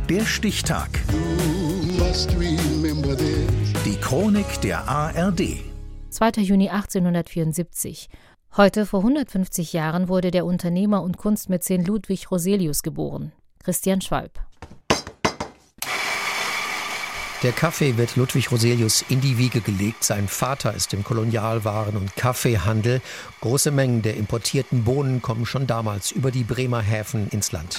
Der Stichtag. Die Chronik der ARD. 2. Juni 1874. Heute vor 150 Jahren wurde der Unternehmer und Kunstmäzen Ludwig Roselius geboren. Christian Schwalb. Der Kaffee wird Ludwig Roselius in die Wiege gelegt. Sein Vater ist im Kolonialwaren- und Kaffeehandel. Große Mengen der importierten Bohnen kommen schon damals über die Bremer Häfen ins Land.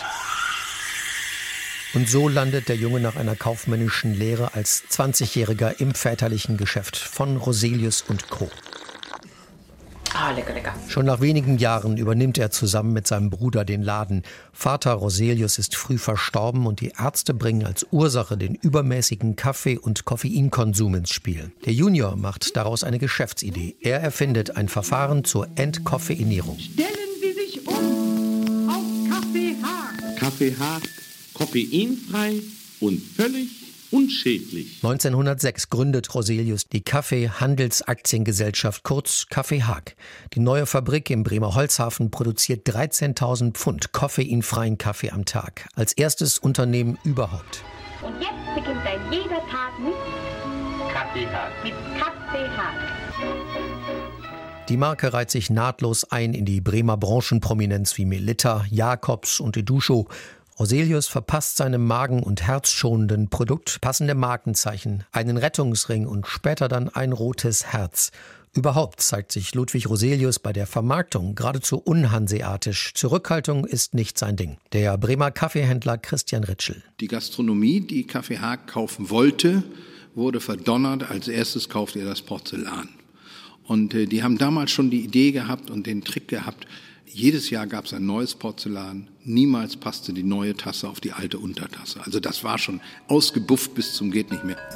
Und so landet der Junge nach einer kaufmännischen Lehre als 20-Jähriger im väterlichen Geschäft von Roselius und Co. Lecker, lecker. Schon nach wenigen Jahren übernimmt er zusammen mit seinem Bruder den Laden. Vater Roselius ist früh verstorben und die Ärzte bringen als Ursache den übermäßigen Kaffee- und Koffeinkonsum ins Spiel. Der Junior macht daraus eine Geschäftsidee. Er erfindet ein Verfahren zur Entkoffeinierung. Stellen Sie sich um auf Kaffee Haag. Kaffee Haag, koffeinfrei und völlig unschädlich. 1906 gründet Roselius die Kaffee-Handelsaktiengesellschaft, kurz Kaffee Haag. Die neue Fabrik im Bremer Holzhafen produziert 13.000 Pfund koffeinfreien Kaffee am Tag. Als erstes Unternehmen überhaupt. Und jetzt beginnt ein jeder Tag mit Kaffee Haag. Mit Kaffee Haag. Die Marke reiht sich nahtlos ein in die Bremer Branchenprominenz wie Melitta, Jacobs und Educho. Roselius verpasst seinem magen- und herzschonenden Produkt passende Markenzeichen, einen Rettungsring und später dann ein rotes Herz. Überhaupt zeigt sich Ludwig Roselius bei der Vermarktung geradezu unhanseatisch. Zurückhaltung ist nicht sein Ding. Der Bremer Kaffeehändler Christian Ritschl. Die Gastronomie, die Kaffee Haag kaufen wollte, wurde verdonnert. Als erstes kaufte er das Porzellan. Und die haben damals schon die Idee gehabt und den Trick gehabt, jedes Jahr gab es ein neues Porzellan. Niemals passte die neue Tasse auf die alte Untertasse. Also das war schon ausgebufft bis zum geht nicht mehr.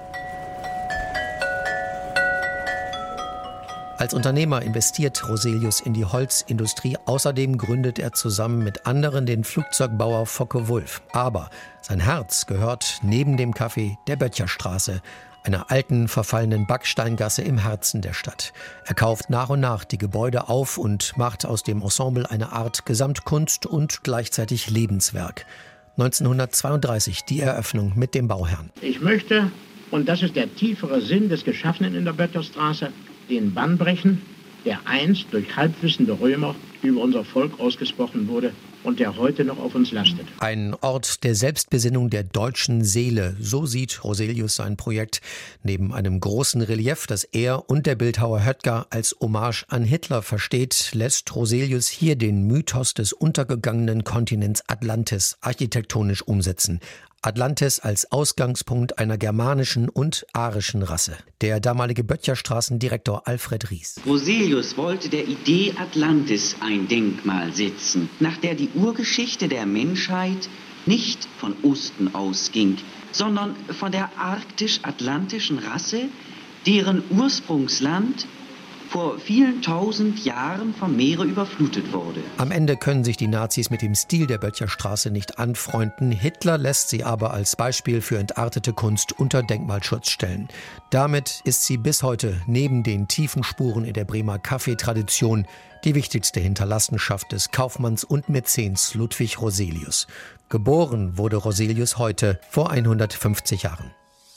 Als Unternehmer investiert Roselius in die Holzindustrie. Außerdem gründet er zusammen mit anderen den Flugzeugbauer Focke-Wulf. Aber sein Herz gehört neben dem Kaffee der Böttcherstraße, einer alten, verfallenen Backsteingasse im Herzen der Stadt. Er kauft nach und nach die Gebäude auf und macht aus dem Ensemble eine Art Gesamtkunst und gleichzeitig Lebenswerk. 1932 die Eröffnung mit dem Bauherrn. Ich möchte, und das ist der tiefere Sinn des Geschaffenen in der Böttcherstraße, den Bann brechen, der einst durch halbwissende Römer über unser Volk ausgesprochen wurde und der heute noch auf uns lastet. Ein Ort der Selbstbesinnung der deutschen Seele, so sieht Roselius sein Projekt. Neben einem großen Relief, das er und der Bildhauer Höttger als Hommage an Hitler versteht, lässt Roselius hier den Mythos des untergegangenen Kontinents Atlantis architektonisch umsetzen. Atlantis als Ausgangspunkt einer germanischen und arischen Rasse. Der damalige Böttcherstraßendirektor Alfred Ries. Roselius wollte der Idee Atlantis ein Denkmal setzen, nach der die Urgeschichte der Menschheit nicht von Osten ausging, sondern von der arktisch-atlantischen Rasse, deren Ursprungsland vor vielen tausend Jahren vom Meere überflutet wurde. Am Ende können sich die Nazis mit dem Stil der Böttcherstraße nicht anfreunden. Hitler lässt sie aber als Beispiel für entartete Kunst unter Denkmalschutz stellen. Damit ist sie bis heute neben den tiefen Spuren in der Bremer Kaffeetradition die wichtigste Hinterlassenschaft des Kaufmanns und Mäzens Ludwig Roselius. Geboren wurde Roselius heute vor 150 Jahren.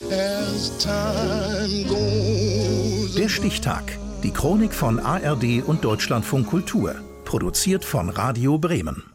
Der Stichtag. Die Chronik von ARD und Deutschlandfunk Kultur. Produziert von Radio Bremen.